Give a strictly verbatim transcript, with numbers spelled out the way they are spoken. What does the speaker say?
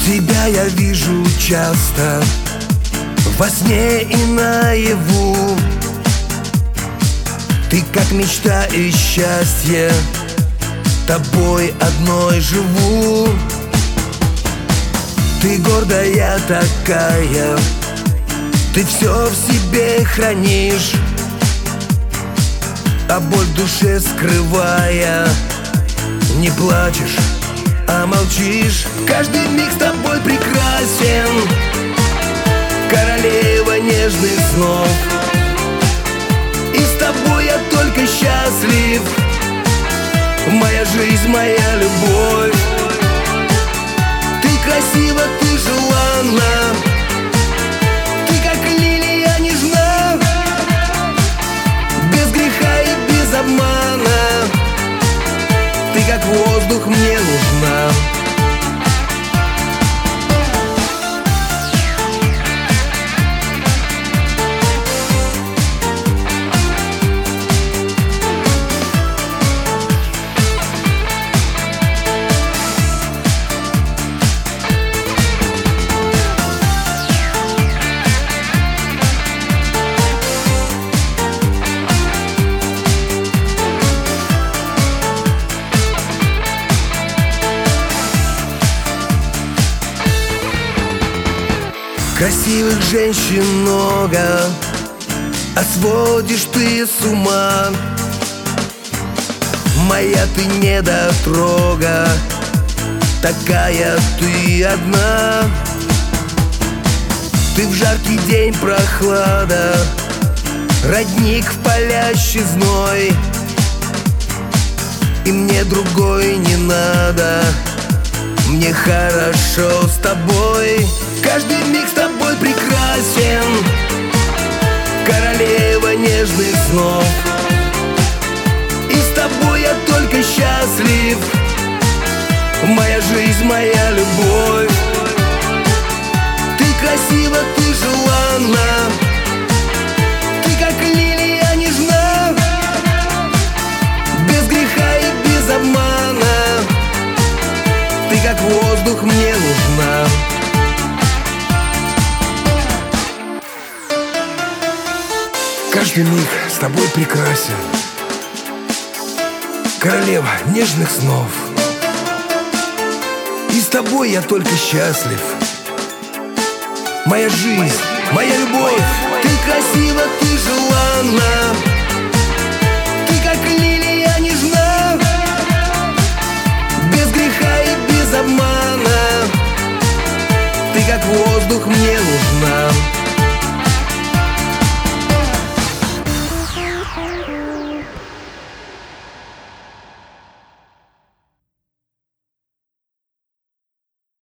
Тебя я вижу часто во сне и наяву. Ты как мечта и счастье, тобой одной живу. Ты гордая такая, ты все в себе хранишь, а боль в душе скрывая, не плачешь, а молчишь. Каждый миг с тобой прекрасен, королева нежных снов. И с тобой я только счастлив, моя жизнь, моя любовь. Ты красива, ты желанна, ты как лилия нежна, без греха и без обмана. Ты как воздух мне нужна. Красивых женщин много, а сводишь ты с ума. Моя ты недотрога, такая ты одна. Ты в жаркий день прохлада, родник в палящий зной. И мне другой не надо, мне хорошо с тобой. Каждый миг с тобой прекрасен, королева нежных снов. И с тобой я только счастлив, моя жизнь, моя любовь. Ты красива, ты желанна, ты как лилия нежна, без греха и без обмана. Ты как воздух мне нужна. Каждый миг с тобой прекрасен, королева нежных снов. И с тобой я только счастлив, моя жизнь, моя любовь. Ты красива, ты желанна, ты как лилия нежна, без греха и без обмана. Ты как воздух мне